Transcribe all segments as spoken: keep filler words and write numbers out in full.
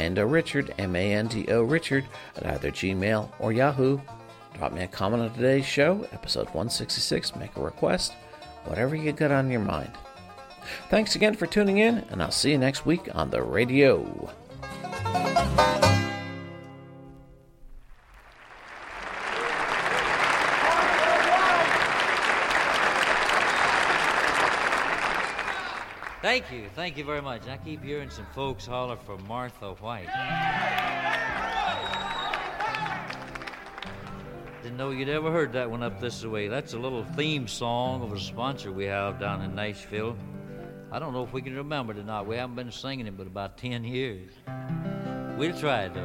Mando Richard, M A N D O Richard, at either Gmail or Yahoo. Drop me a comment on today's show, episode one sixty-six, make a request, whatever you got on your mind. Thanks again for tuning in, and I'll see you next week on the radio. Thank you. Thank you very much. I keep hearing some folks holler for Martha White. Didn't know you'd ever heard that one up this way. That's a little theme song of a sponsor we have down in Nashville. I don't know if we can remember it or not. We haven't been singing it but about ten years. We'll try it, though.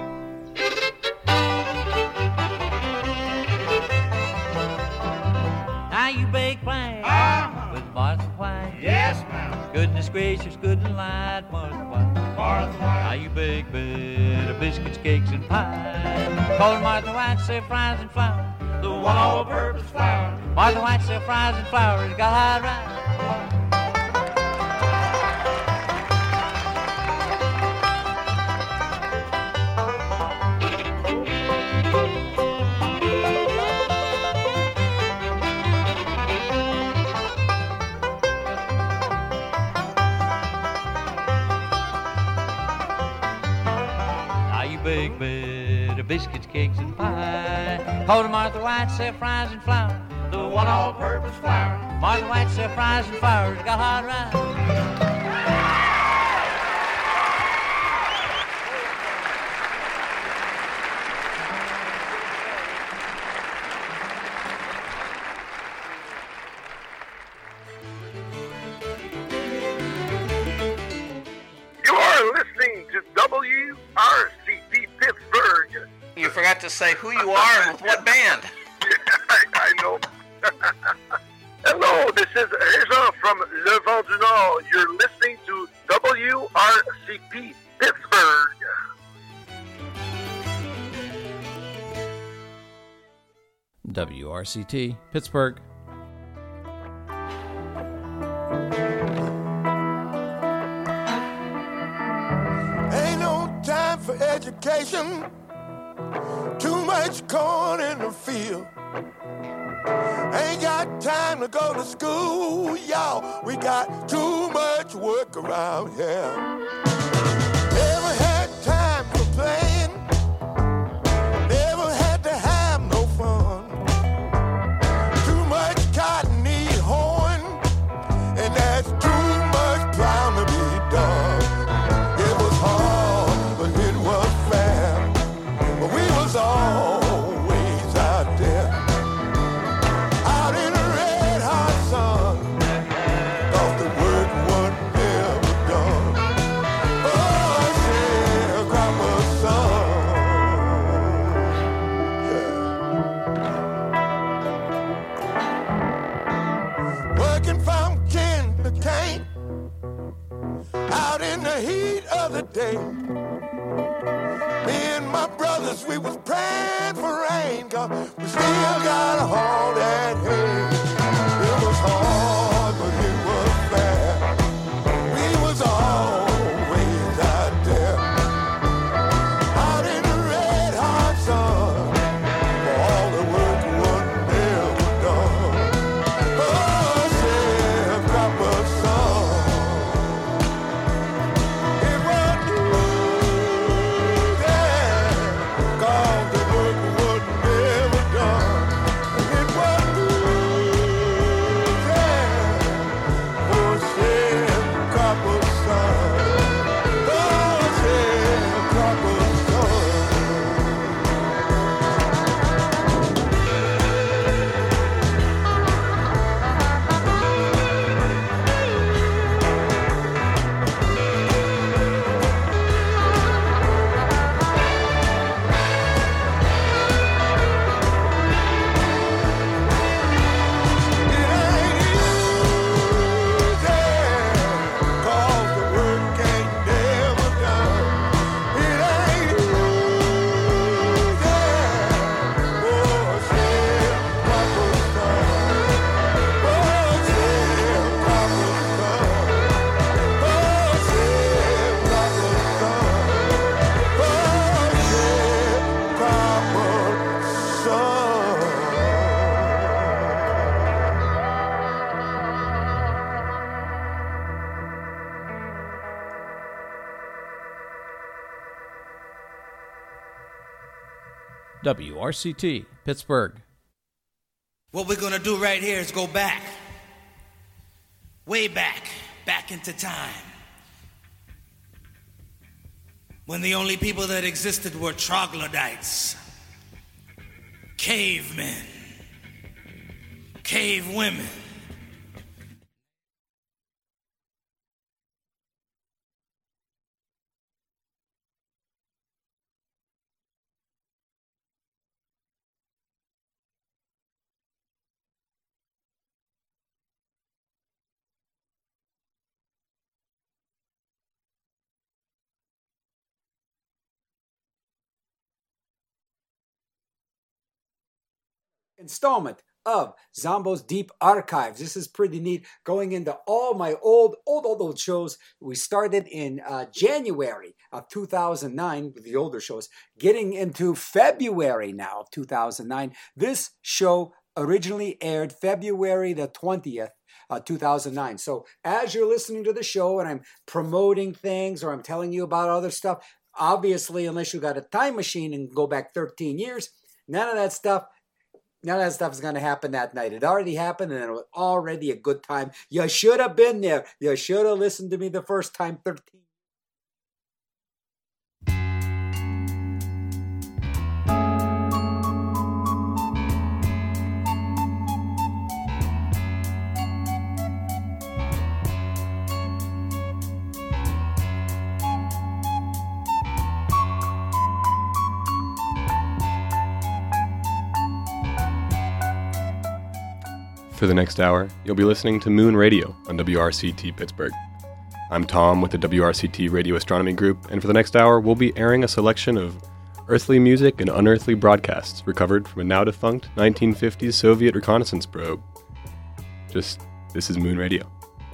Now you bake plans uh-huh. with Martha White. Yes, ma'am. Goodness gracious, good and light, Martha White. Martha White. Now you bake better biscuits, cakes, and pie. Call Martha White, serve fries and flour. The one all-purpose flour. Martha White, serve fries and flour. It's got hot right. Big better biscuits, cakes, and pie. Hold Martha White, serve fries and flour. The one all-purpose flour. Martha White, serve fries and flour. It's got hot right. You are listening to W R C P Pittsburgh. You forgot to say who you are and with what band. Yeah, I, I know. Hello, this is Régent from Le Vent du Nord. You're listening to W R C P Pittsburgh. W R C T, Pittsburgh. Ain't no time for education. Too much corn in the field. Ain't got time to go to school, y'all. We got too much work around here. Never had time for playing. Never had to have no fun. Too much cotton need hoeing, and that's too much plowing to be done. It was hard, but it was fair. But we was always out there, out in the red hot sun. Thought the work was never done. Oh, sharecropper son. Yeah. Working from kin to cane, out in the heat of the day. Me and my brothers, we was praying for rain, 'cause we still gotta haul that hay. It was hard, but it was fair. We was always out there, out in the red hot sun, for all the work was never done. Oh, sharecropper son. It was cause the work was never done. And it was good. W R C T, Pittsburgh. What we're gonna do right here is go back. Way back. Back into time. When the only people that existed were troglodytes. Cavemen. Cave women. Installment of Zombo's Deep Archives. This is pretty neat, going into all my old, old, old, old shows. We started in uh, January of two thousand nine with the older shows, getting into February now of two thousand nine. This show originally aired February the twentieth, uh, two thousand nine. So as you're listening to the show and I'm promoting things or I'm telling you about other stuff, obviously, unless you got a time machine and go back thirteen years, none of that stuff None of that stuff is going to happen that night. It already happened, and it was already a good time. You should have been there. You should have listened to me the first time, thirteen. For the next hour, you'll be listening to Moon Radio on W R C T Pittsburgh. I'm Tom with the W R C T Radio Astronomy Group, and for the next hour, we'll be airing a selection of earthly music and unearthly broadcasts recovered from a now-defunct nineteen fifties Soviet reconnaissance probe. Just, this is Moon Radio.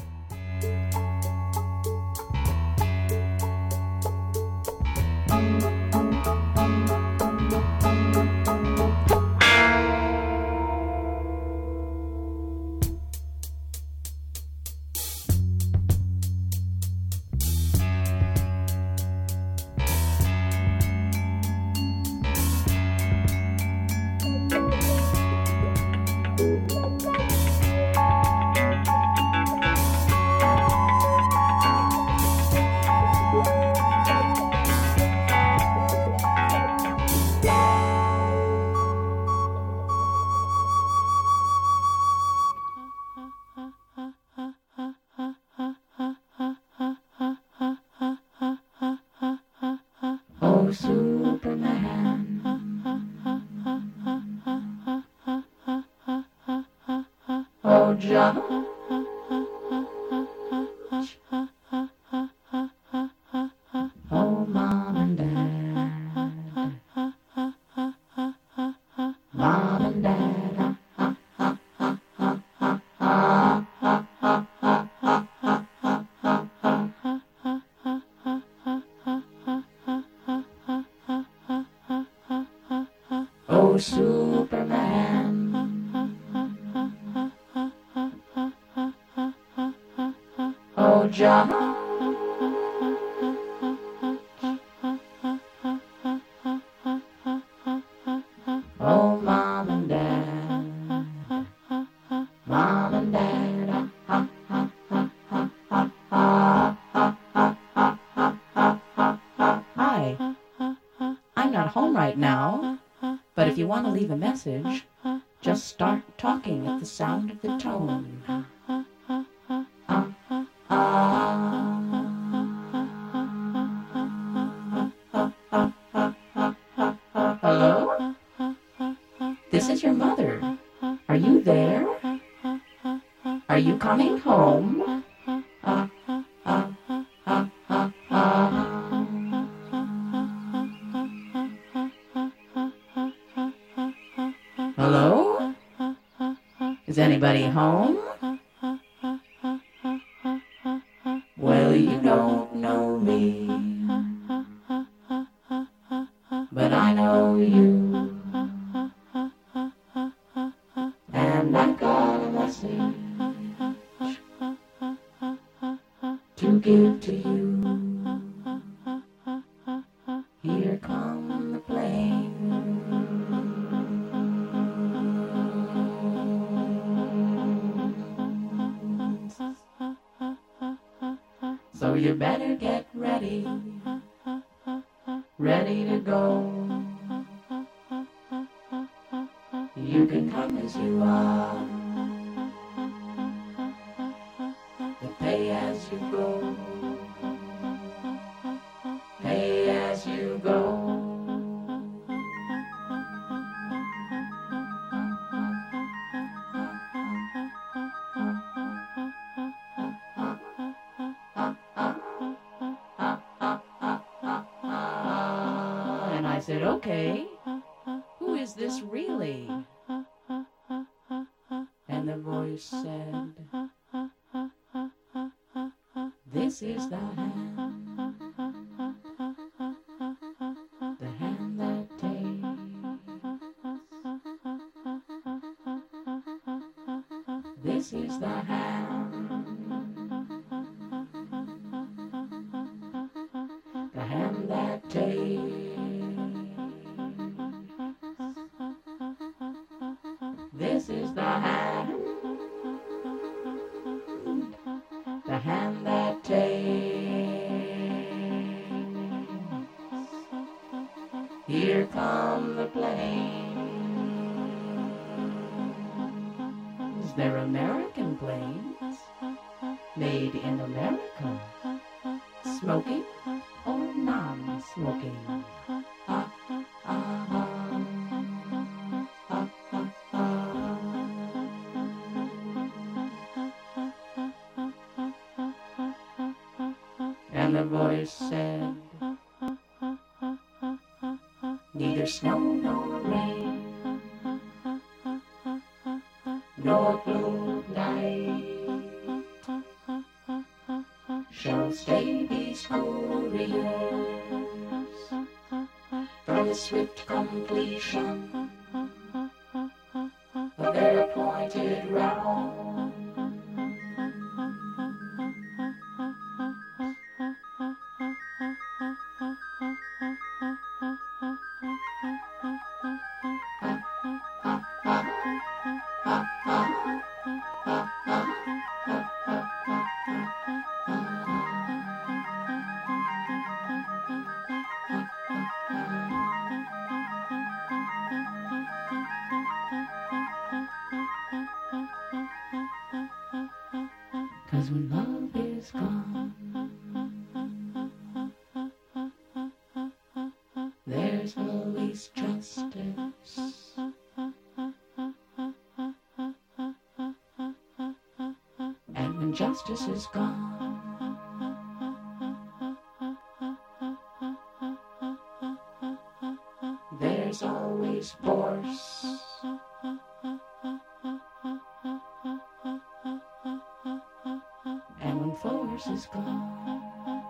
Leave a message, just start talking at the sound of the tone. Hello? This is your mother. Are you there? Are you coming home? Hello? Is anybody home? Well, you don't know me, but I know you, and I got a message to give to you. Here come the planes. You better get ready, ready to go. You can come as you are, but pay as you go. Pay as you go. And I said, okay, who is this really? And the voice said, this is the hand, the hand that takes. This is the hand, the hand that takes. This is the hand, the hand that takes. Here come the planes. They're American planes, made in America. Smoking or non-smoking? Ah, ah, ah. And the voice said, neither snow nor rain, nor blue night shall stay these couriers from the swift completion of their appointed route. Cause when love is gone, there's always justice. And when justice is gone, there's always force. And when force is gone,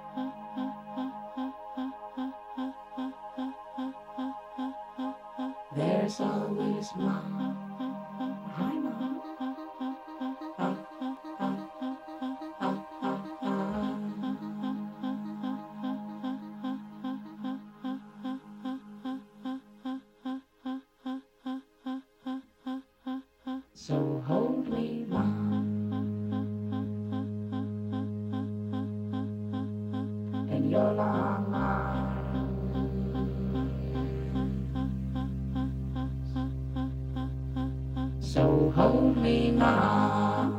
there's always mom. Hi, mom. Uh, uh, uh, uh, uh. So hold me, mom. In your long arms, so hold me, mom.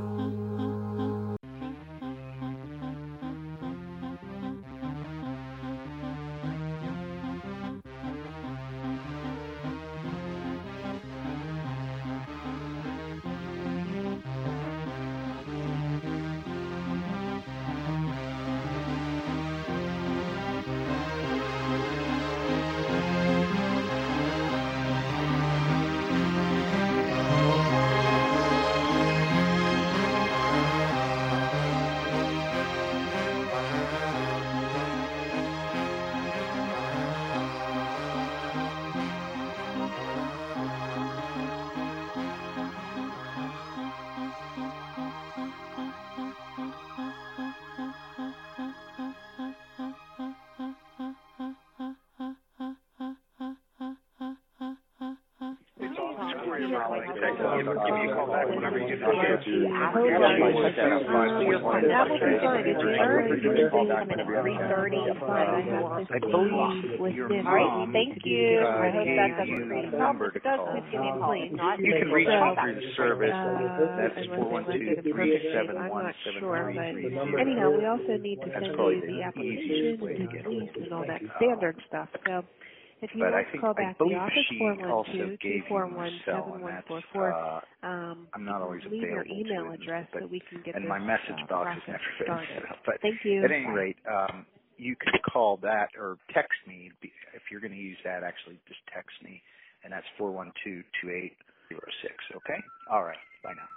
That will be fine. It's very three thirty. I believe All right, thank you. uh, I hope gave that you doesn't the number to call. please. Not You can reach me so, through the service. uh, That's four one two, three seven one, seven three three zero. anyhow, we also need to That's send probably you the the application easiest way to and get the lease hold and all of that me. standard stuff. So if you But I want to think call I back the believe office, she four one also two, two gave four you one, my cell, seven and one that's four four. uh, Um, I'm not always leave your available email to it, address but, so we can get and this my message uh, box has process never been started. set up. But Thank you. at any rate, um, you can call that or text me if you're going to use that. Actually, just text me, and that's four one two, two eight zero six. Okay. All right. Bye now.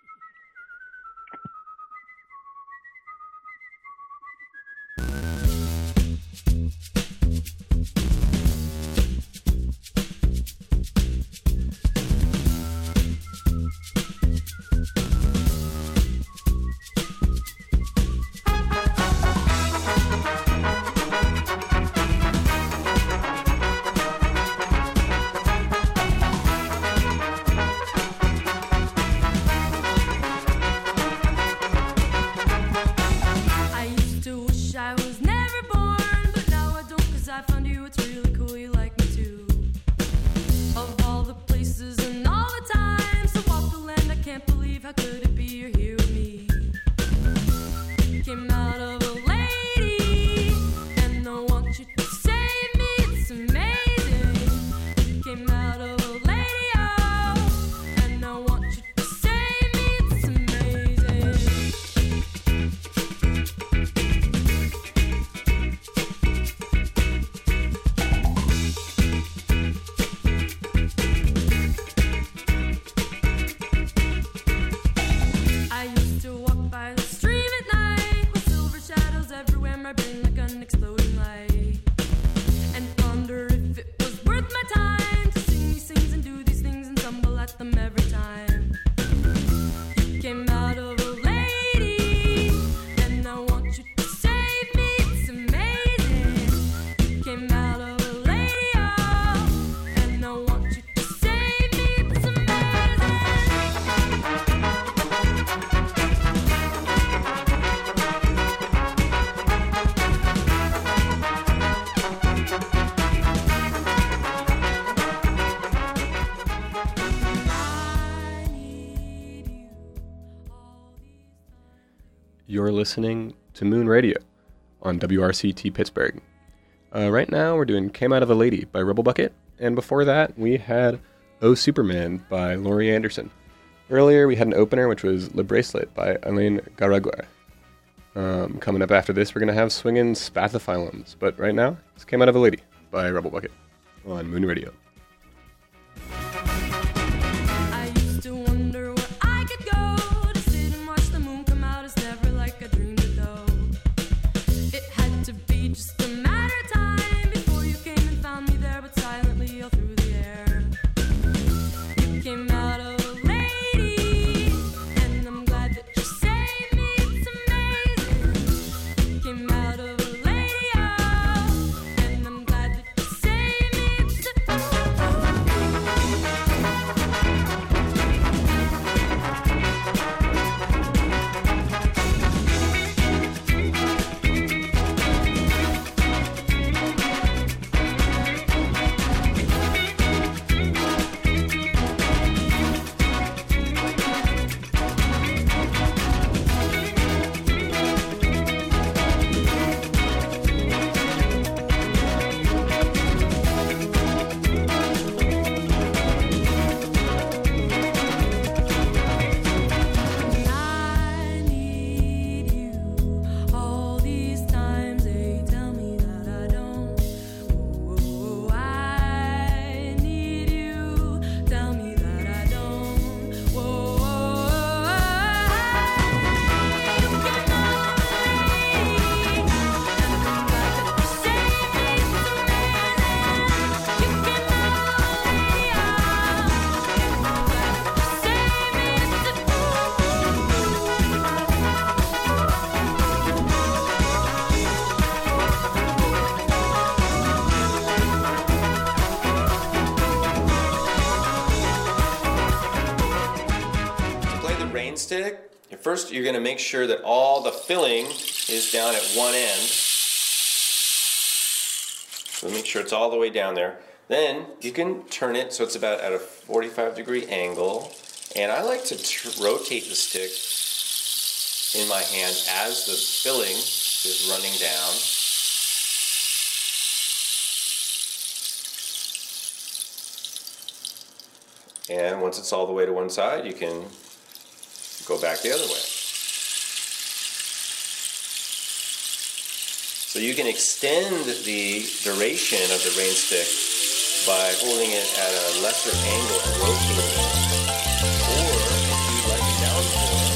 I used to wish I was never born, but now I don't, 'cause I found you. It's really cool, you like me too. Of all the places and all the times to walk the land, I can't believe how could it be you're here with me. Came out of a lady, and I want you to save me. It's amazing. Came out of a lady, oh, and I want you to save me. It's amazing. I used to walk by the stream at night with silver shadows everywhere, my brain like an exploding light, and wonder if it was worth my time to sing these things and do these things and stumble at them every time. You came out of a lady, and I want you to save me. It's amazing. You came out of a lady, oh, and I want you to save me. It's amazing. You're listening to Moon Radio on W R C T Pittsburgh. Uh, right now, we're doing Came Out of a Lady by Rebel Bucket, and before that, we had Oh Superman by Laurie Anderson. Earlier, we had an opener, which was Le Bracelet by Alain Garaguer. Um, coming up after this, we're going to have Swingin' Spathophyllums, but right now, it's Came Out of a Lady by Rebel Bucket on Moon Radio. I used to wonder where I could go to sit and watch the moon come out. It's never like I dreamed it though. It had to be just a matter of time before you came and found me there, but silently all through the air. You came out of a lady, and I'm glad that you saved me. It's amazing. You came out of a lady, oh, and I'm glad that you saved me. It's I need you. All these times they tell me that I don't. Oh, I need you. Tell me that I don't. Whoa, you came out of a lady, and I'm glad that you saved me. It's amazing. You came out of a lady, and I'm glad that you saved me. It's a To play the rain stick, first you're going to make sure that all the filling is down at one end. So make sure it's all the way down there. Then you can turn it so it's about at a forty-five degree angle. And I like to tr- rotate the stick in my hand as the filling is running down. And once it's all the way to one side, you can go back the other way. So you can extend the duration of the rain stick by holding it at a lesser angle and rotating it. Or if you'd like a downpour,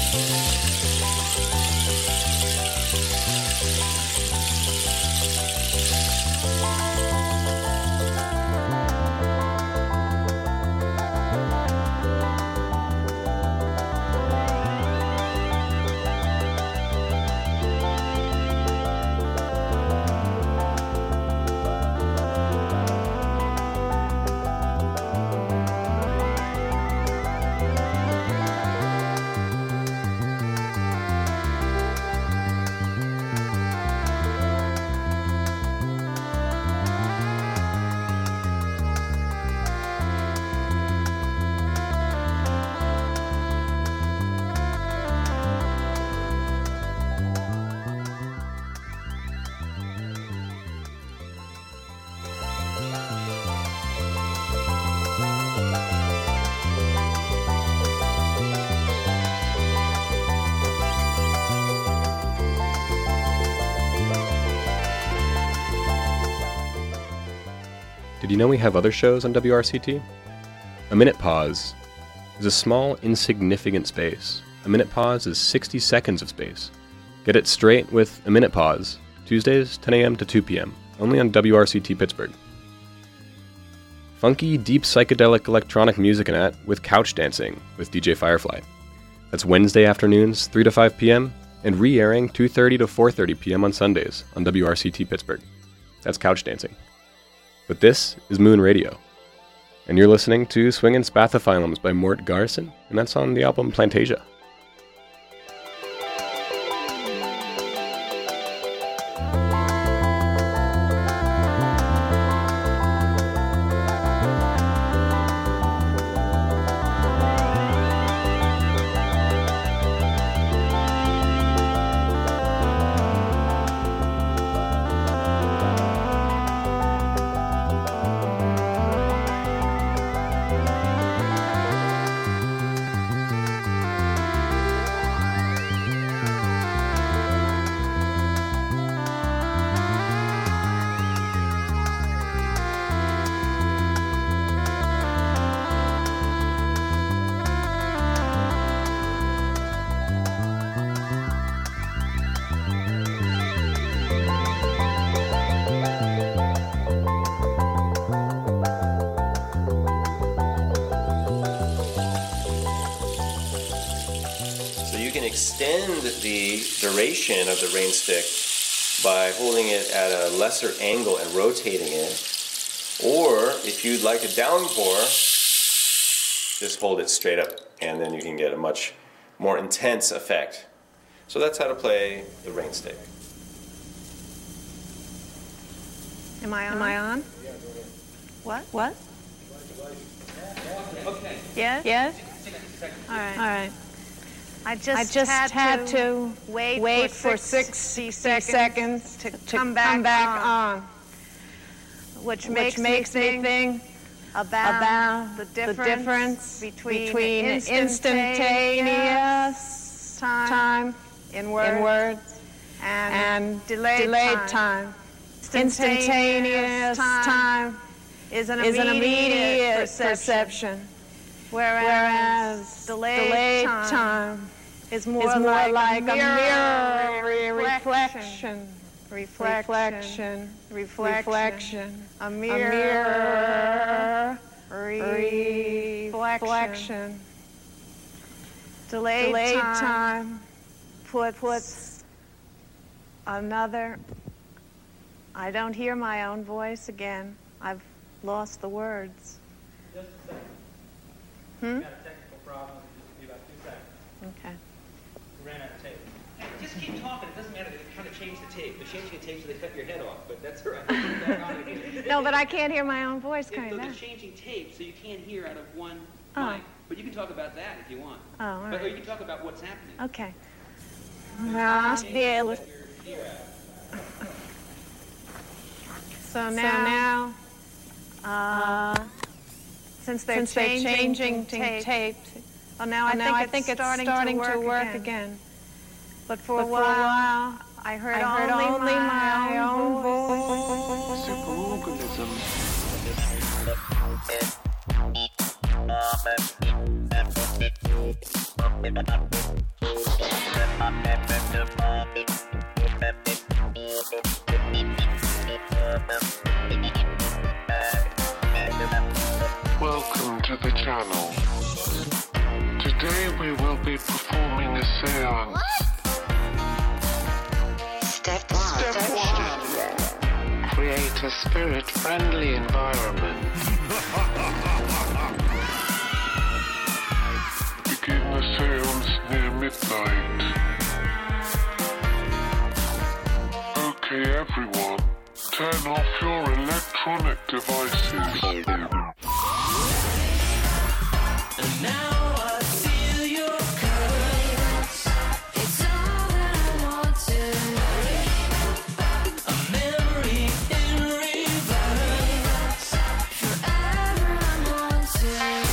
did you know we have other shows on W R C T? A Minute Pause is a small, insignificant space. A Minute Pause is sixty seconds of space. Get it straight with A Minute Pause, Tuesdays, ten a.m. to two p.m., only on W R C T Pittsburgh. Funky, deep psychedelic electronic music and at with couch dancing with D J Firefly. That's Wednesday afternoons, three to five p.m., and re-airing two thirty to four thirty p.m. on Sundays on W R C T Pittsburgh. That's couch dancing. But this is Moon Radio, and you're listening to Swingin' Spathophyllums by Mort Garson, and that's on the album Plantasia. Extend the duration of the rain stick by holding it at a lesser angle and rotating it. Or if you'd like a downpour, just hold it straight up and then you can get a much more intense effect. So that's how to play the rain stick. Am I on? Am I on? What? What? Okay. Yes? Yes? All right. All right. I just, I just had, had to, to wait, wait for for sixty, sixty seconds, seconds to, to come back, come back on, on, which, which makes, makes me me think, think about, about the the difference, difference between, between instantaneous time, time in words, in words and, and delayed, delayed time. time. Instantaneous time is an is immediate, an immediate perception, perception, whereas, whereas delayed, delayed time, time is more, is more like, like a mirror, mirror reflection, reflection, reflection, reflection, reflection, a a mirror, mirror reflection. Delayed, Delayed time, time puts, puts another. I don't hear my own voice again. I've lost the words. Just a second. Hmm? We got a technical problem. It'll just be about two seconds. Okay. We ran out of tape. Just just keep talking. It doesn't matter. They kind of change the tape. They're changing the tape so they cut your head off, but that's all right. Put it back on again. No, but I can't hear my own voice If- coming no, back. They're changing tape so you can't hear out of one Oh. mic. But you can talk about that if you want. Oh, all But- Or right. you can talk about what's happening. Okay. Well, yeah, let's- So now, uh, since they're since they're changing, changing tape, tape, well, now I now think, I it's, think it's starting, starting to work, to work again. again. But for, But a, for a while, while, I heard, I heard only, only my, my own own voice. Superorganism. Welcome to the channel. Today we will be performing a seance. Step one. Step one. Create a spirit-friendly environment. Begin the seance near midnight. Okay, everyone, turn off your electronic devices. And now I feel your curves. It's all that I want tonight. A memory in reverse. Forever I'm haunted.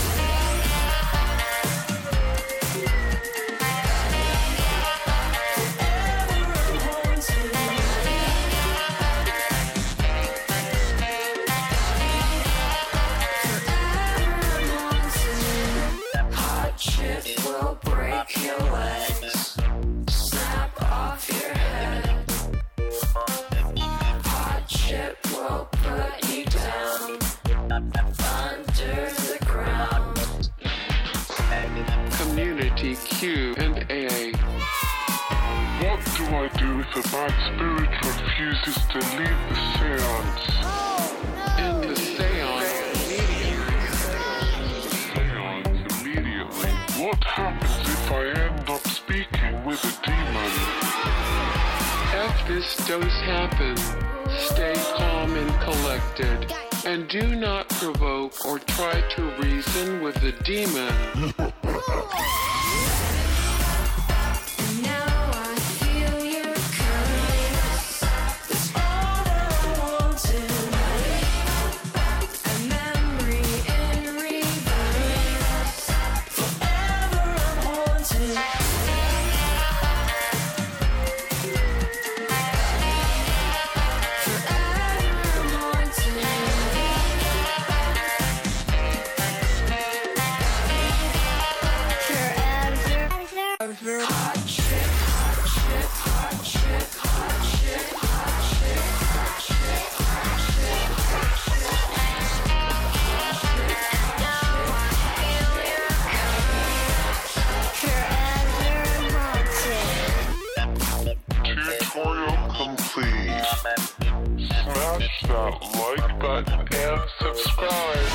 Hot chip will break your legs. Snap off your head. Hot chip will put you down under the ground. Community Q and A. What do I do if a bad spirit refuses to leave the seance? In the seance immediately. What happens if I end up speaking with a demon? If this does happen, stay calm and collected, and do not provoke or try to reason with the demon. Now I feel your curves. It's all that I want tonight. A memory in reverse. Forever I'm haunted. Forever I'm haunted. Hot chip, hot chip, hot chip, hot chip, hot chip, hot chip, hot chip, hot Tutorial complete. Smash that like button and subscribe.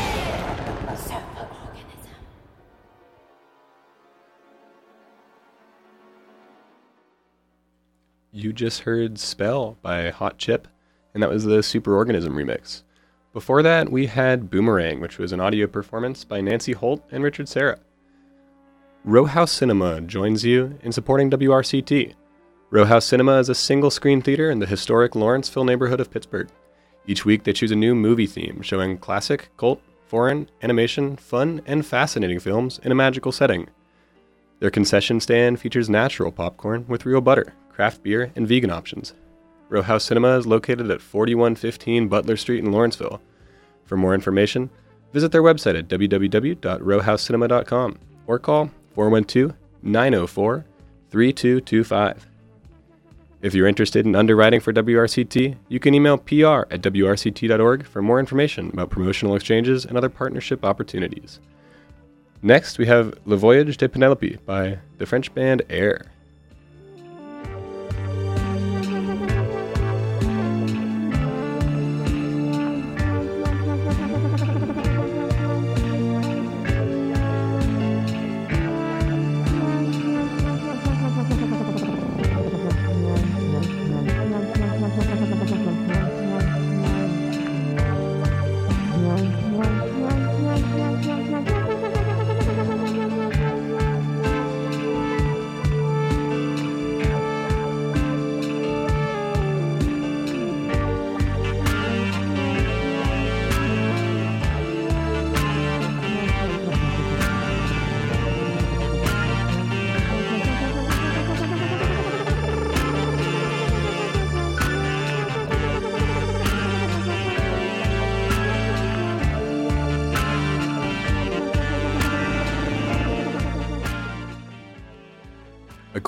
You just heard Spell by Hot Chip, and that was the Superorganism remix. Before that, we had Boomerang, which was an audio performance by Nancy Holt and Richard Serra. Row House Cinema joins you in supporting W R C T. Row House Cinema is a single-screen theater in the historic Lawrenceville neighborhood of Pittsburgh. Each week, they choose a new movie theme, showing classic, cult, foreign, animation, fun, and fascinating films in a magical setting. Their concession stand features natural popcorn with real butter, craft beer, and vegan options. Row House Cinema is located at forty-one fifteen Butler Street in Lawrenceville. For more information, visit their website at w w w dot row house cinema dot com or call four one two, nine zero four, three two two five. If you're interested in underwriting for W R C T, you can email p r at w r c t dot org for more information about promotional exchanges and other partnership opportunities. Next, we have Le Voyage de Penelope by the French band Air.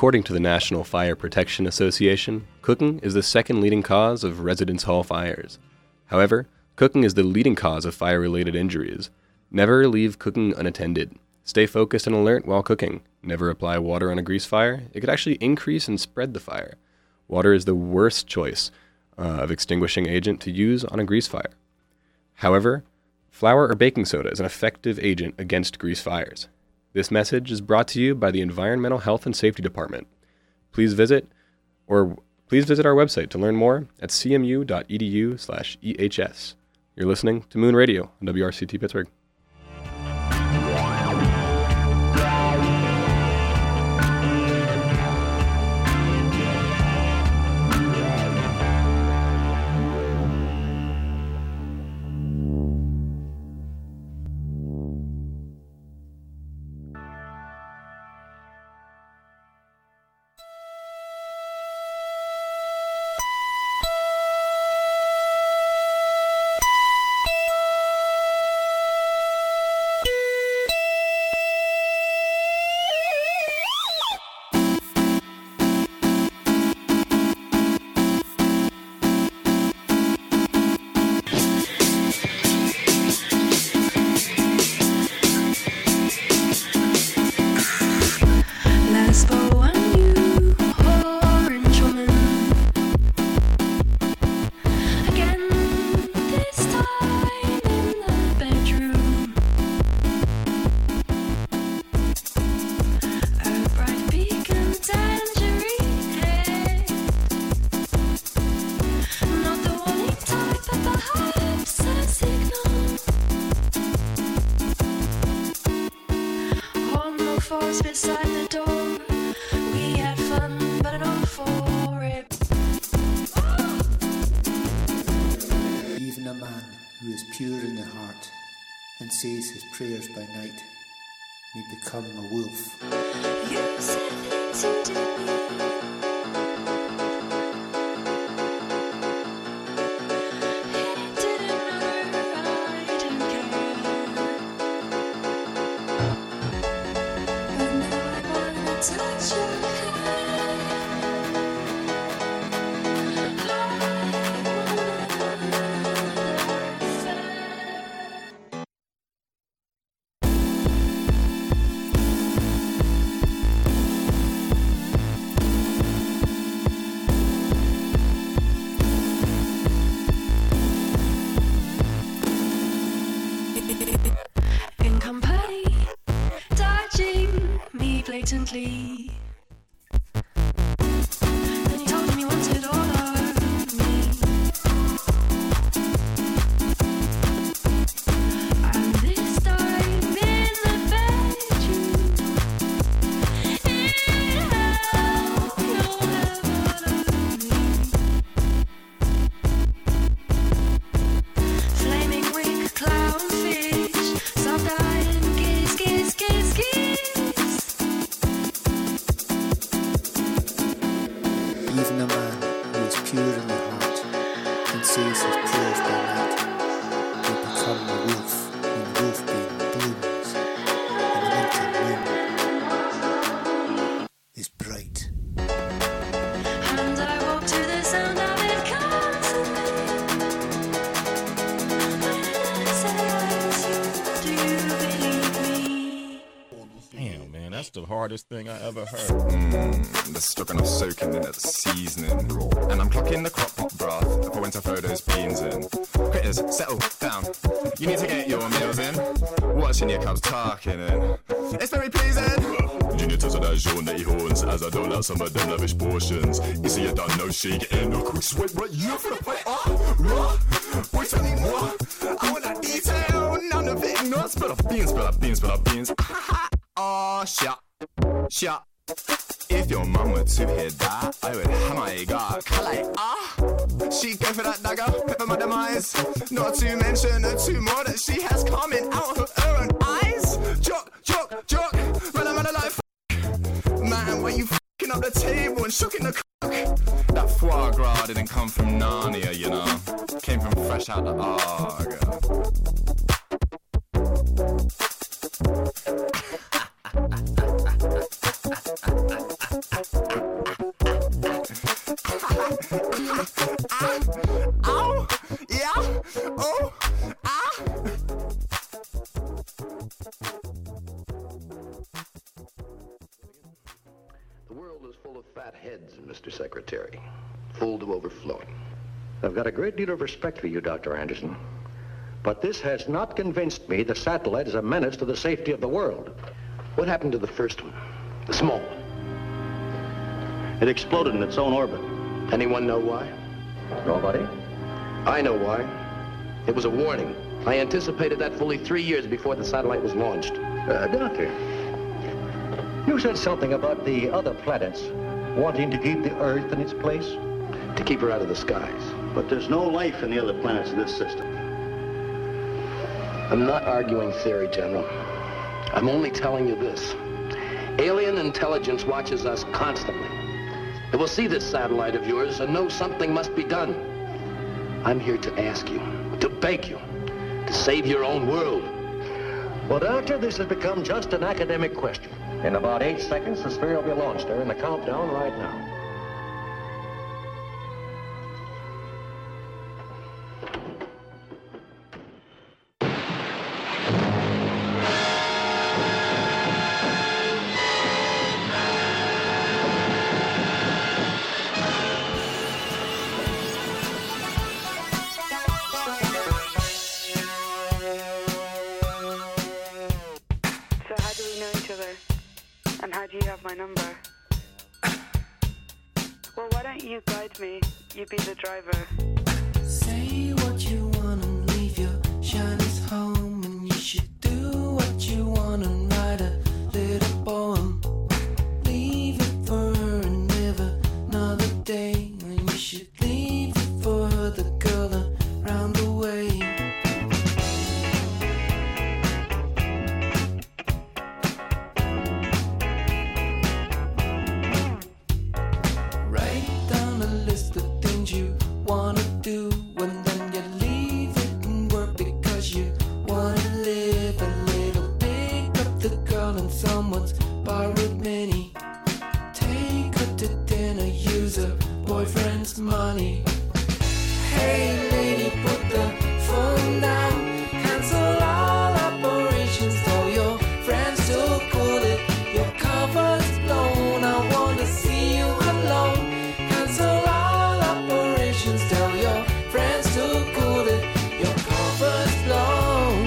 According to the National Fire Protection Association, cooking is the second leading cause of residence hall fires. However, cooking is the leading cause of fire-related injuries. Never leave cooking unattended. Stay focused and alert while cooking. Never apply water on a grease fire. It could actually increase and spread the fire. Water is the worst choice uh, of extinguishing agent to use on a grease fire. However, flour or baking soda is an effective agent against grease fires. This message is brought to you by the Environmental Health and Safety Department. Please visit or please visit our website to learn more at cmu.edu slash EHS. You're listening to Moon Radio on W R C T Pittsburgh. Beside the door, we had fun, but not for it. Even a man who is pure in the heart and says his prayers by night may become a wolf. You said things you didn't mean. It didn't matter, I didn't care. Touch your hand. In company, touching me blatantly. Then he told me he wanted all of me. And this time in the bedroom, in hell, you'll have all of me. Flaming wick, clownfish, soft-eyed, kiss, kiss, kiss, kiss. Even a man who is pure in the heart and says his prayers by night will become a wolf when the wolfbane blooms and the winter moon is bright. And I walk to the sound of it constantly. When I say I miss you, do you believe me? Damn, man, that's the hardest thing I ever heard. Mmm, the stuck enough soaking in it, the seasoning. And I'm clocking the crock pot broth for when to throw those beans in. Critters, settle down. You need to get your meals in. Watching your cubs talking in. It's very pleasing. Junior tells her that Jean that he horns as I dole out some of them lavish portions. You see you done no shake it in. No quick sweat, right? You for the plate, ah, raw. Boy, tell me more. I want that detail. None of it, no. Spill up beans, spill up beans, spill up beans. Oh, shut, shut. If your mum were to hear that, I would, oh my god, like, ah. She go for that dagger, pepper my demise. Not to mention the two more that she has coming out of her own eyes. Jock, jock, jock, man, I'm like, f***. Man, when you f***ing up the table and shooking the cock. That foie gras didn't come from Narnia, you know. Came from fresh out the Argo. oh, ah. The world is full of fat heads, Mister Secretary. Full to overflowing. I've got a great deal of respect for you, Doctor Anderson. But this has not convinced me the satellite is a menace to the safety of the world. What happened to the first one? The small one? It exploded in its own orbit. Anyone know why? Nobody. I know why. It was a warning. I anticipated that fully three years before the satellite was launched. Uh, Doctor, you said something about the other planets wanting to keep the Earth in its place? To keep her out of the skies. But there's no life in the other planets in this system. I'm not arguing theory, General. I'm only telling you this. Alien intelligence watches us constantly. It will see this satellite of yours and know something must be done. I'm here to ask you, to beg you, to save your own world. Well, Doctor, this has become just an academic question. In about eight seconds, the sphere will be launched. They're in the countdown right now. My number. Well, why don't you guide me? You be the driver. Say what you want and leave your shyness home, and you should do what you want and write a little poem. Leave it for her and live another day, and you should leave it for the girl around the way. Money. Hey lady, put the phone down. Cancel all operations. Tell your friends to cool it. Your cover's blown. I wanna see you alone. Cancel all operations. Tell your friends to cool it. Your cover's blown.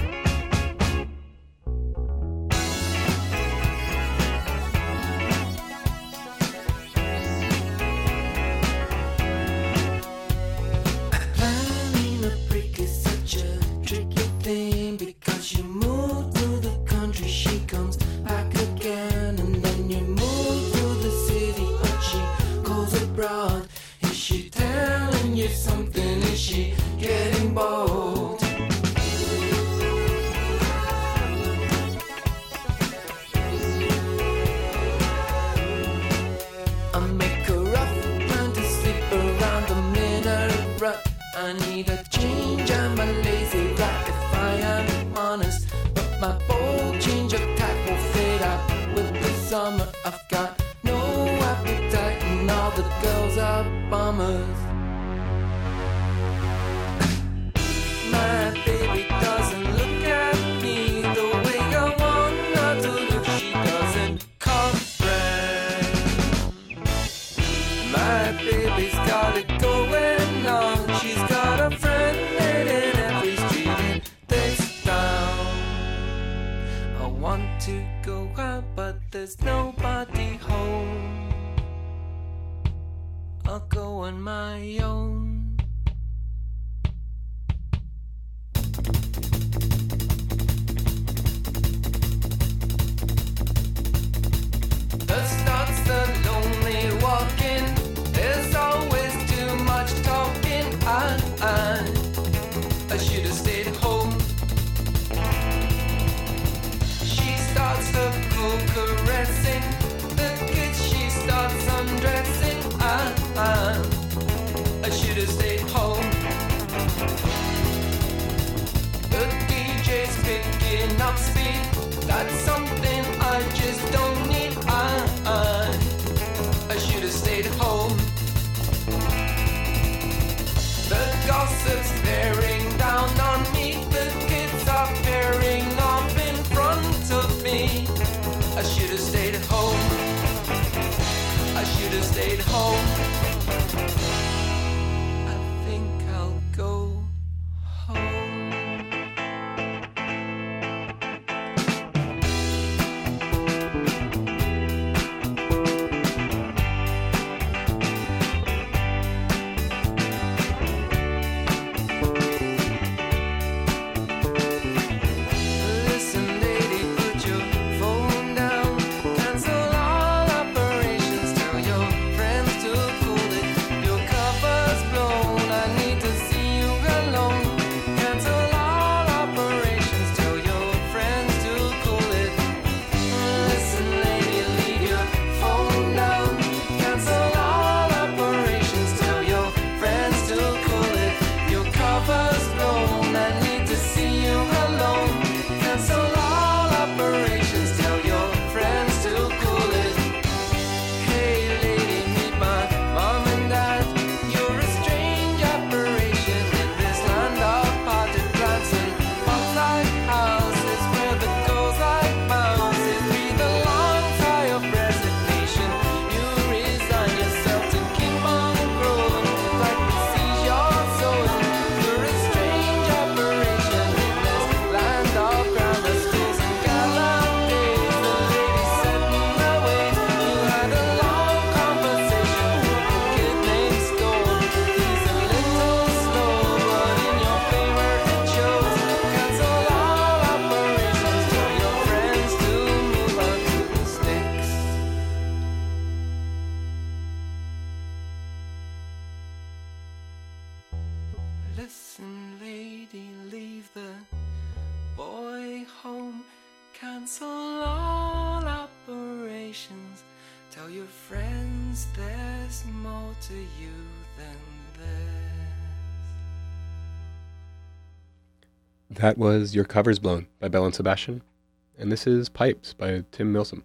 Because you move to the country, she comes back again, and then you move to the city, but she goes abroad. Is she telling you something? Is she getting bold? I make a rough plan to sleep around the middle rut. I need a change, I'm a lazy rat. I am honest, but my bold change of tack will fade out with the summer. I've got no appetite, and all the girls are bummers. My baby doesn't look at me the way I want her to look. She doesn't comprehend. My baby's got it going on. She's got a friend in every street. I want to go out, but there's nobody home. I'll go on my own. Thus starts the lonely walking. There's always too much talking. I, I, I should have stayed home. Starts her cool caressing the kids, she starts undressing. I, I, I should have stayed home. The D J's picking up speed. That's something I just don't need. I, I, I should have stayed home. The gossip's bearing down. Listen, lady, leave the boy home. Cancel all operations. Tell your friends there's more to you than this. That was Your Cover's Blown by Belle and Sebastian, and this is Pipes by Tim Milsom.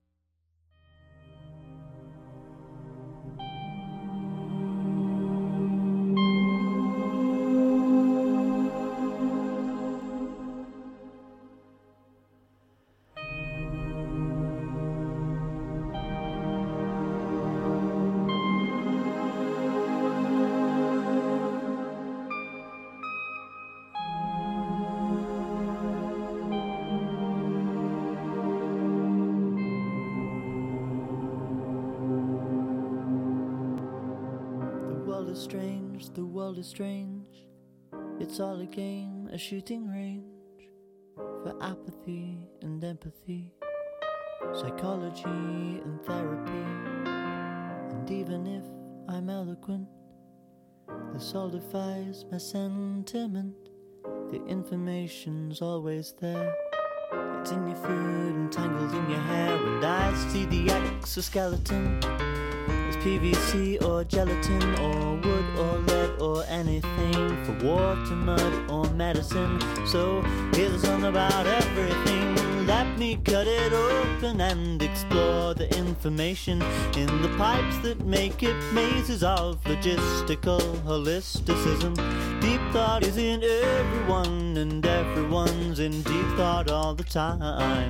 Strange, the world is strange. It's all a game, a shooting range for apathy and empathy, psychology and therapy. And even if I'm eloquent, this all defies my sentiment. The information's always there. It's in your food and tangled in your hair, and I see the exoskeleton. P V C or gelatin or wood or lead or anything for water, mud or medicine. So here's a song about everything. Let me cut it open and explore the information in the pipes that make it mazes of logistical holisticism. Deep thought is in everyone and everyone's in deep thought all the time.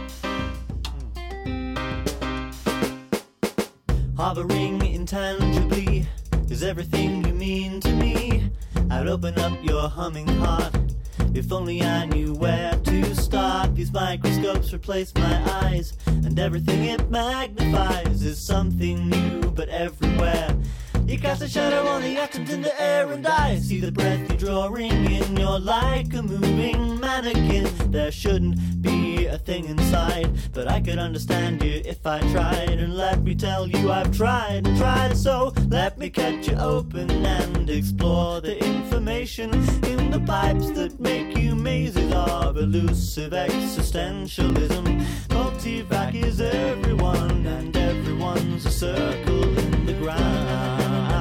Harboring intangibly is everything you mean to me. I'd open up your humming heart if only I knew where to start. These microscopes replace my eyes, and everything it magnifies is something new but everywhere. You cast a shadow on the atoms in the air, and I see the breath you're drawing in. You're like a moving mannequin. There shouldn't be a thing inside, but I could understand you if I tried. And let me tell you, I've tried and tried. So let me cut you open and explore the information in the pipes that make you mazes of elusive existentialism. Multivac is everyone, and everyone's a circle in the ground.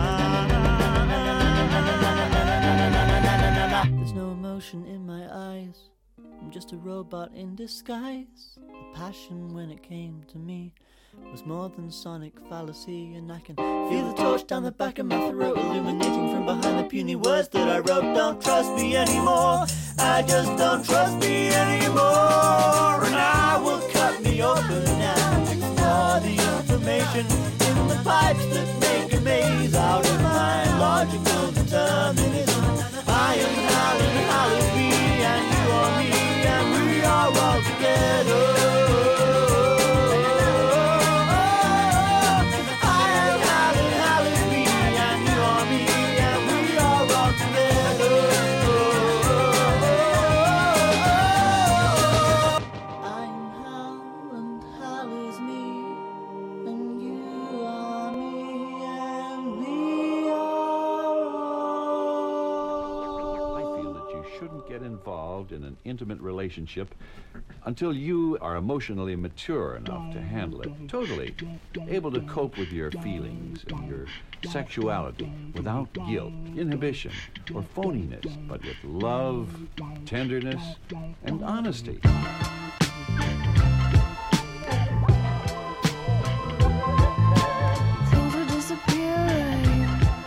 There's no emotion in my eyes. I'm just a robot in disguise. The passion when it came to me was more than sonic fallacy, and I can feel the torch down the back of my throat, illuminating from behind the puny words that I wrote. Don't trust me anymore. I just don't trust me anymore. And I will cut me open and explore the information in the pipes that make a maze out of my logical determinism. I am Alan Halliby, and you are me, and we are all together. I am Alan Halliby, and you are me, and we are all together. I'm Hal, and Hal is me, and you are me, and we shouldn't get involved in an intimate relationship until you are emotionally mature enough to handle it totally, able to cope with your feelings and your sexuality without guilt, inhibition, or phoniness, but with love, tenderness, and honesty. Things are disappearing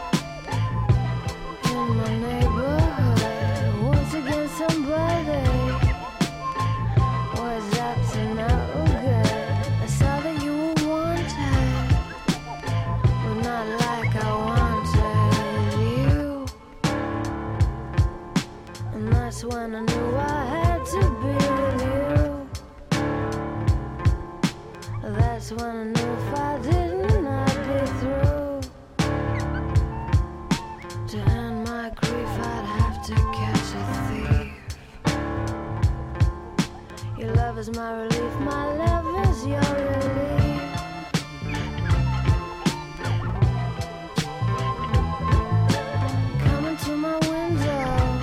in my neighborhood. Once again, somebody was up to no good. I saw that you were wanted, but not like I wanted you. And that's when I knew I had to be with you. That's when I knew if I didn't, I'd be through. To end my grief, I'd have to catch a thief. Your love is my relief, my love is your relief. Come into my window,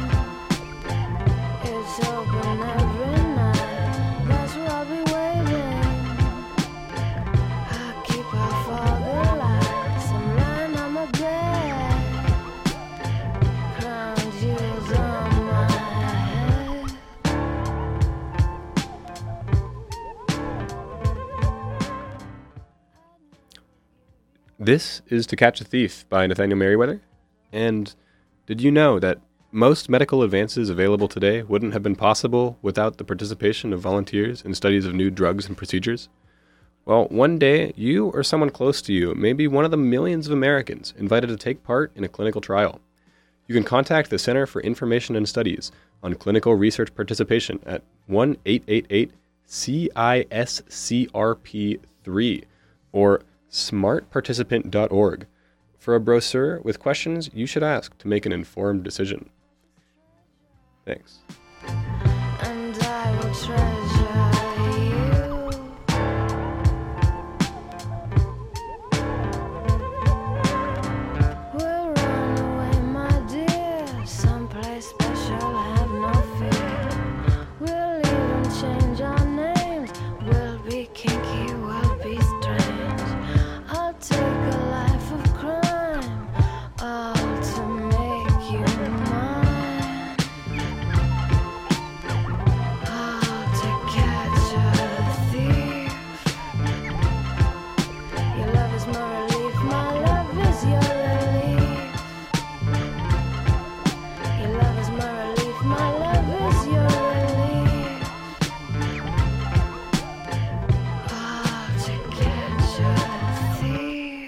This is To Catch a Thief by Nathaniel Merriweather. And did you know that most medical advances available today wouldn't have been possible without the participation of volunteers in studies of new drugs and procedures? Well, one day, you or someone close to you may be one of the millions of Americans invited to take part in a clinical trial. You can contact the Center for Information and Studies on Clinical Research Participation at one eight eight eight C I S C R P three or smart participant dot org for a brochure with questions you should ask to make an informed decision. Thanks. And I will treasure you. We'll run away, my dear, someplace special, have no fear. We'll even change our names. We'll be kinky, we'll be strange. I'll take a life of crime, all to make you mine. All to catch a thief. Your love is my relief, my love is your relief. Your love is my relief, my love is your relief. All to catch a thief.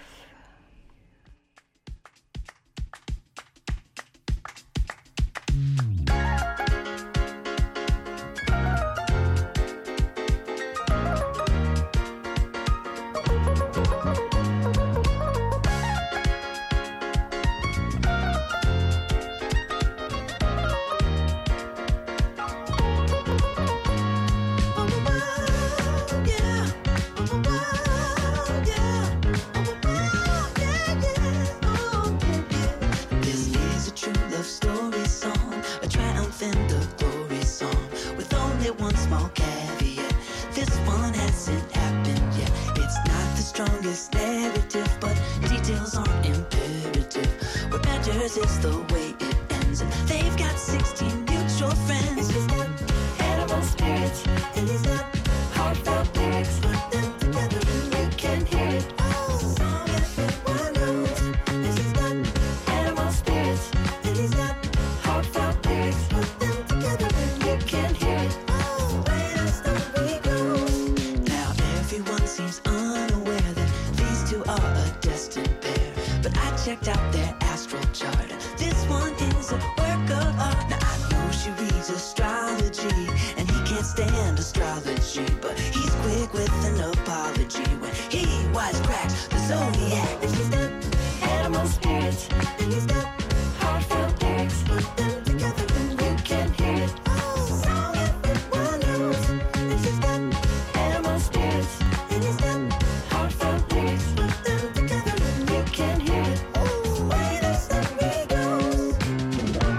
This is a true love story song, a triumphant of glory song, with only one small caveat. This one hasn't happened yet. It's not the strongest narrative, but details aren't imperative. What matters is the way it ends, and they've got sixteen mutual friends. He's got animal spirits, and he's got heartfelt lyrics. Put them together and you can hear it. Oh, song everyone knows. And he's got animal spirits, and he's got heartfelt lyrics. Put them together and you can hear it. Oh, way the story goes. Now everyone seems unaware that these two are a destined pair, but I checked out their astral chart. This one is a work of art. Now I know she reads astrology, and he can't stand astrology, but he's quick with an apology when he wisecracks the zodiac. And she's got animal spirits, and he's got heartfelt lyrics. Put them together and you can hear it. Oh, song everyone knows. And she's got animal spirits, and he's got heartfelt lyrics. Put them together and you can hear it. Oh, way the story goes.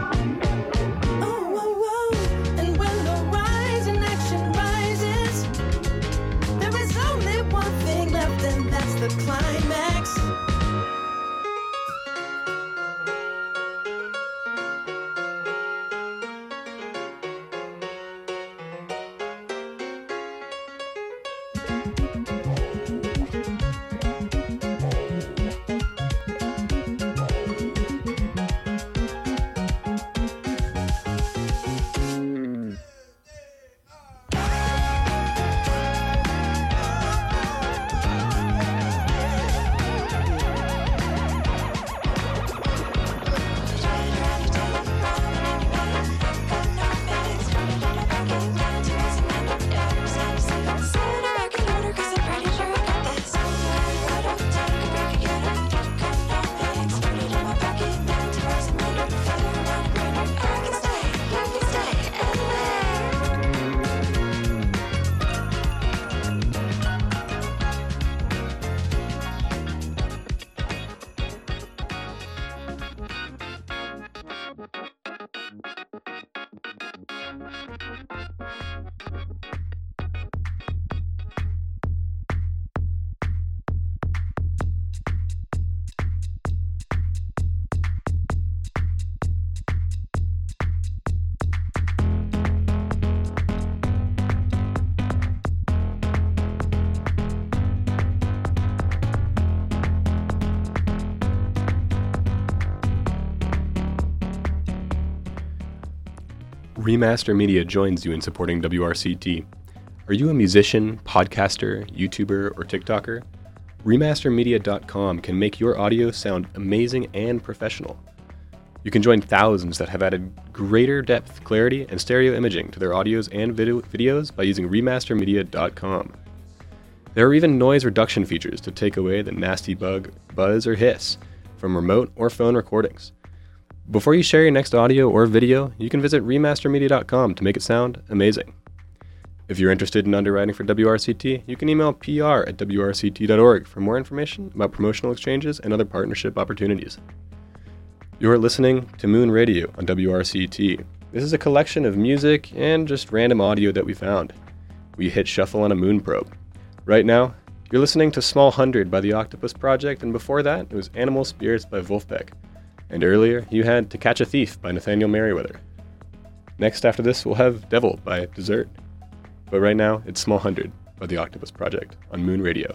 Remaster Media joins you in supporting W R C T. Are you a musician, podcaster, YouTuber, or TikToker? remaster media dot com can make your audio sound amazing and professional. You can join thousands that have added greater depth, clarity, and stereo imaging to their audios and video- videos by using remaster media dot com. There are even noise reduction features to take away the nasty bug, buzz, or hiss from remote or phone recordings. Before you share your next audio or video, you can visit remaster media dot com to make it sound amazing. If you're interested in underwriting for W R C T, you can email P R at W R C T dot org for more information about promotional exchanges and other partnership opportunities. You're listening to Moon Radio on W R C T. This is a collection of music and just random audio that we found. We hit shuffle on a moon probe. Right now, you're listening to Small Hundred by the Octopus Project, and before that, it was Animal Spirits by Wolfpack. And earlier, you had To Catch a Thief by Nathaniel Merriweather. Next after this, we'll have Devil by Desert. But right now, it's Small Hundred by the Octopus Project on Moon Radio.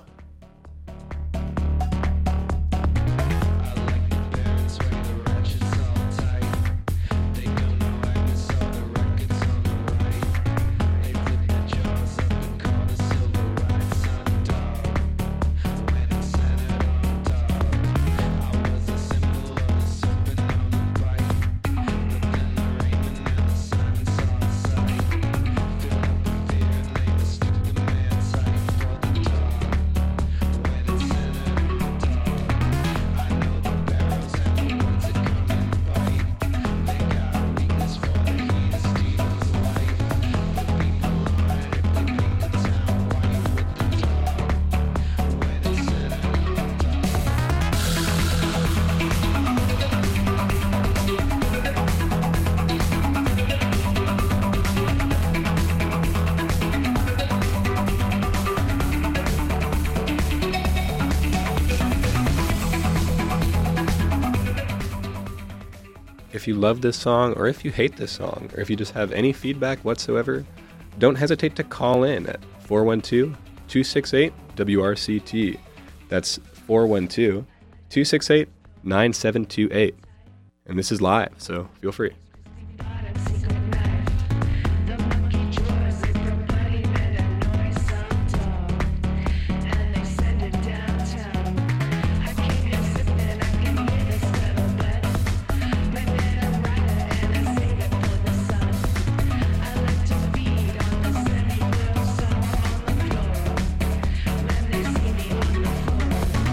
If you love this song, or if you hate this song, or if you just have any feedback whatsoever, don't hesitate to call in at four one two, two six eight, W R C T. That's four one two, two six eight, nine seven two eight. And this is live, so feel free.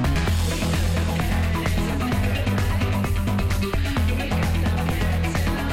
Got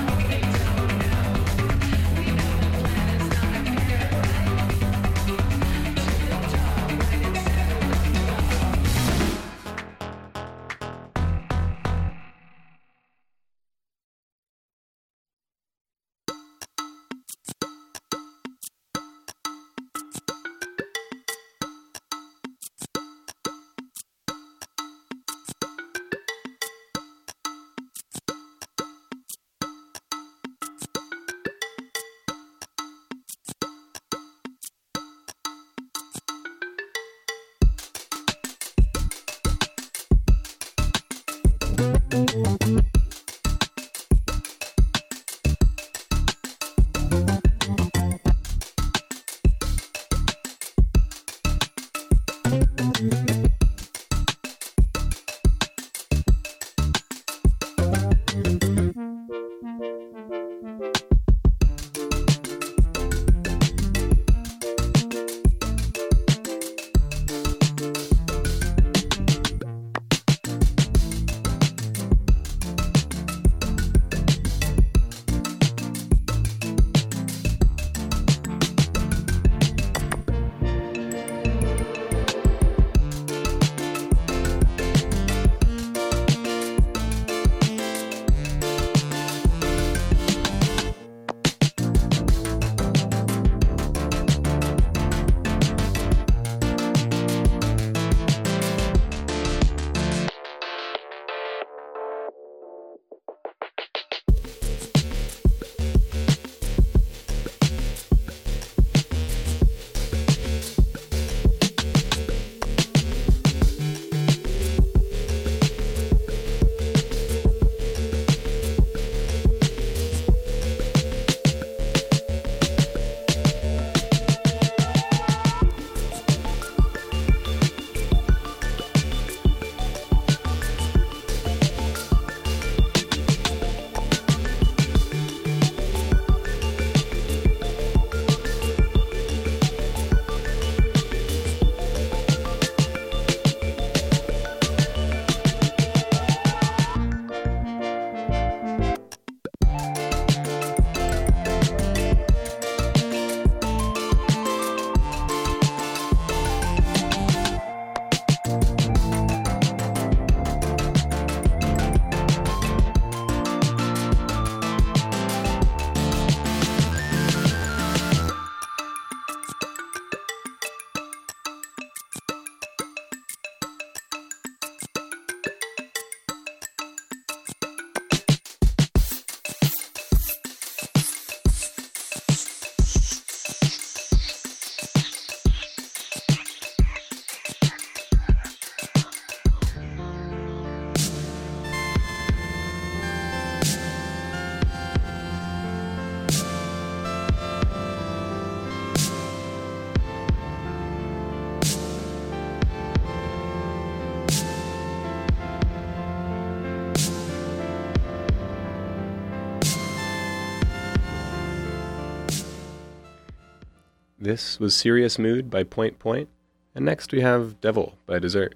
This was Serious Mood by Point Point, and next we have Devil by Dessert.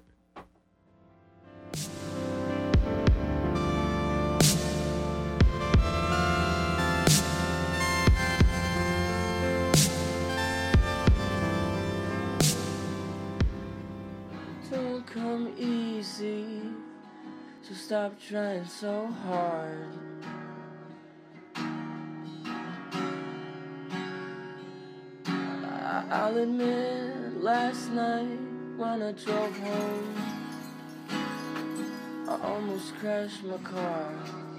Don't come easy, so stop trying so hard. I- I'll admit, last night when I drove home, I almost crashed my car.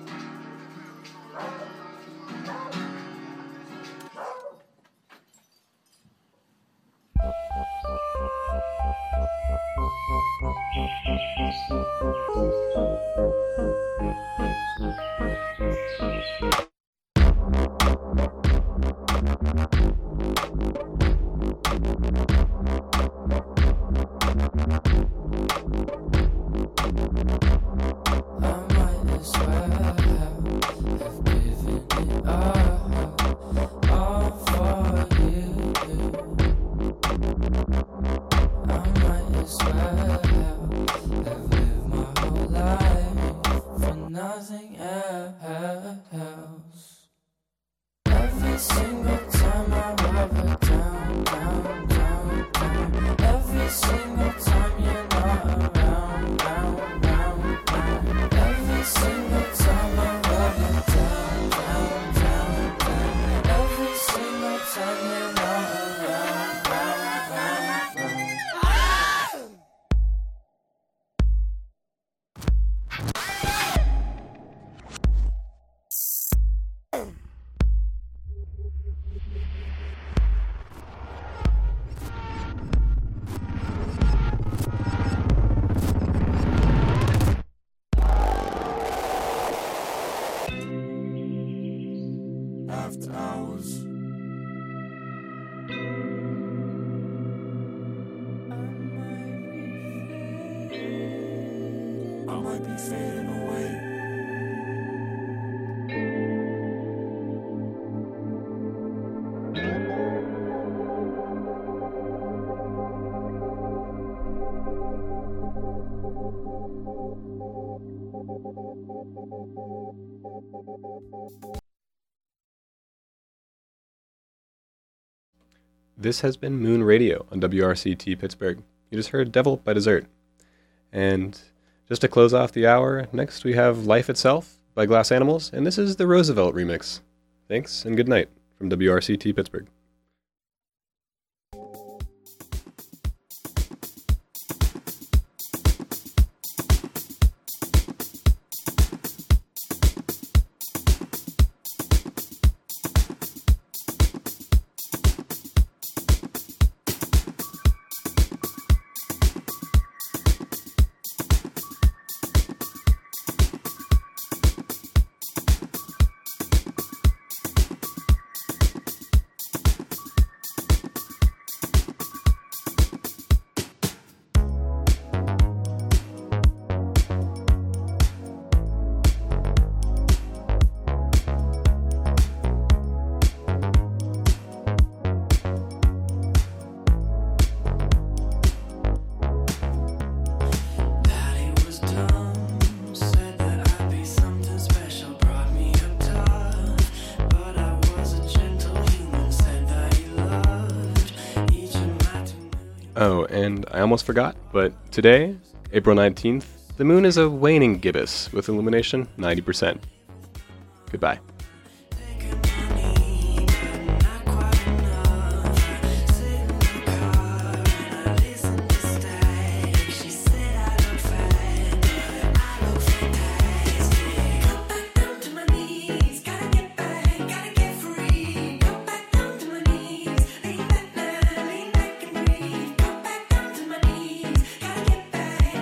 This has been Moon Radio on W R C T Pittsburgh. You just heard Devil by Dessert. And just to close off the hour, next we have Life Itself by Glass Animals, and this is the Roosevelt remix. Thanks and good night from W R C T Pittsburgh. Oh, and I almost forgot, but today, April nineteenth, the moon is a waning gibbous with illumination ninety percent. Goodbye.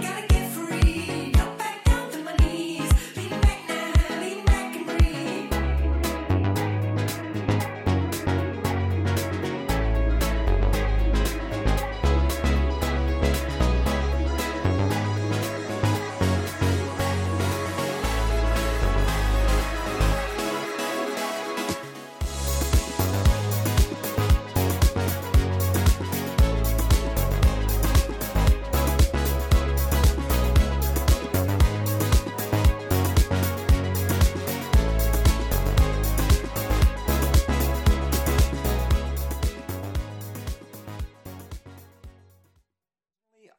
Free.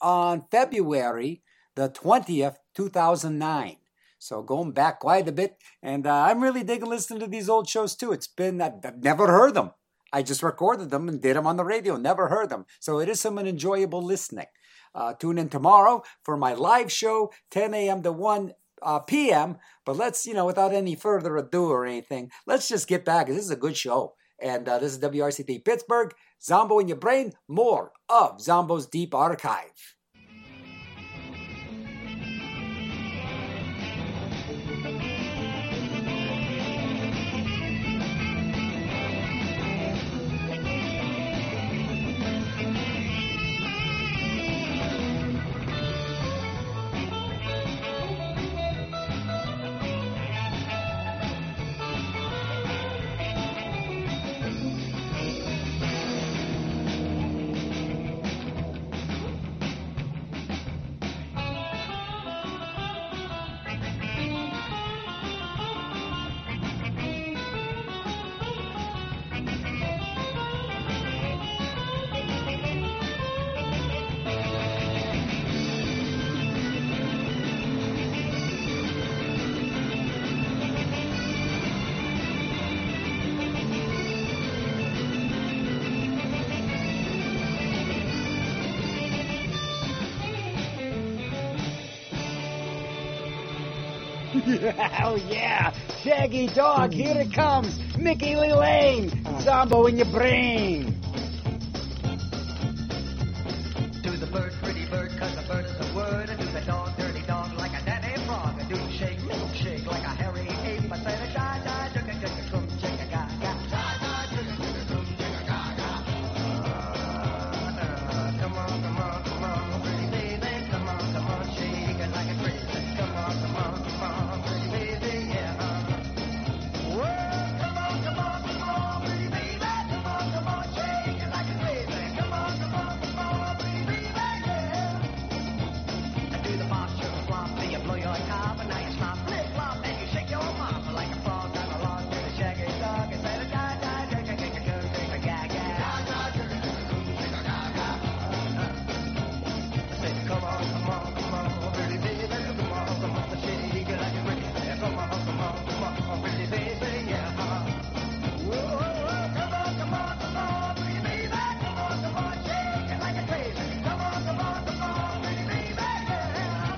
on February the twentieth, two thousand nine. So going back quite a bit, and uh, I'm really digging listening to these old shows too. It's been, I've, I've never heard them. I just recorded them and did them on the radio, never heard them. So it is some enjoyable listening. Uh, tune in tomorrow for my live show, ten a.m. to one uh, p.m. But let's, you know, without any further ado or anything, let's just get back. This is a good show. And uh, this is W R C T Pittsburgh, Zombo in Your Brain, more of Zombo's Deep Archive. Oh, yeah. Shaggy Dog, here it comes. Mickey Lee Lane. Zombo in your brain. Do the bird, pretty bird, cause the bird is a word. And do the dog, dirty dog, like a daddy frog. And do shake, little shake, like a hairy ape. I said a die, die, jugga, jugga, cum, jigga, ga, ga. Die, die, jugga, jugga, cum, jigga, ga, ga. Uh, come on, come on, come on, pretty baby. Come on, come on, shake it like a crazy. Come on, come on, come on, pretty baby, yeah. Whoa, come on, come on, come on, pretty baby. Come on, come on, shake it like a crazy. Come on, come on, come on, pretty baby, yeah. And do the posture flop, till you blow your top, and now you slop, flip, flop, and you shake your mop like a frog down the lawn to the shaggy dog. And say, die, die, jigga, jigga, jigga, jigga, ga, ga. Die, die, jigga, jigga, jigga, ga, ga. I say, come on, come on, come on, pretty baby. Come on, come on, shake it like a crazy. Come on, come on, come on, pretty baby, yeah. Whoa, come on, come on, come on, pretty baby. Come on, come on, shake it like a crazy. Come on, come on, come on, pretty baby, yeah.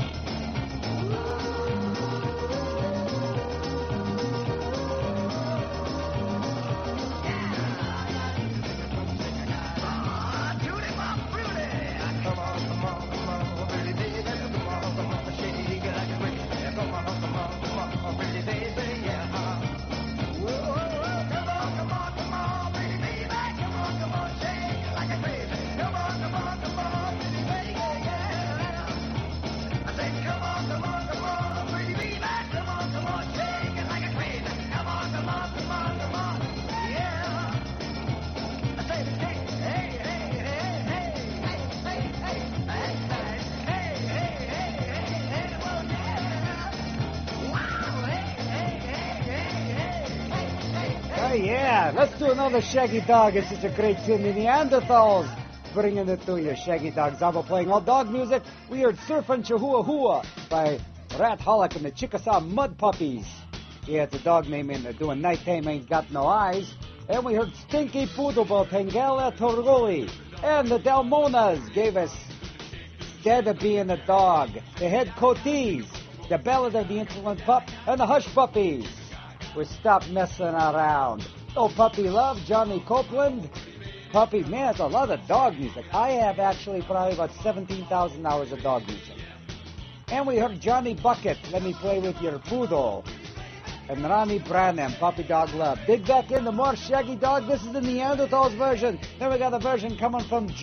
Oh, yeah. Let's do another Shaggy Dog. It's such a great tune. The Neanderthals bringing it to you. Shaggy Dog Zombo playing all dog music. We heard Surfin' Chihuahua Hua by Rat Holic and the Chickasaw Mud Puppies. Yeah, it's a dog name in there doing Nighttime Ain't Got No Eyes. And we heard Stinky Poodle by Tangela Torgoli. And the Delmonas gave us Instead of Being a Dog. The Head Coatees, the Ballad of the Insolent Pup, and the Hush Puppies. We stopped messing around. Oh, Puppy Love, Johnny Copeland. Puppy, man, it's a lot of dog music. I have actually probably about seventeen thousand hours of dog music. And we heard Johnny Bucket, Let Me Play With Your Poodle. And Ronnie Branham, Puppy Dog Love. Dig back into more Shaggy Dog. This is the Neanderthals version. Then we got a version coming from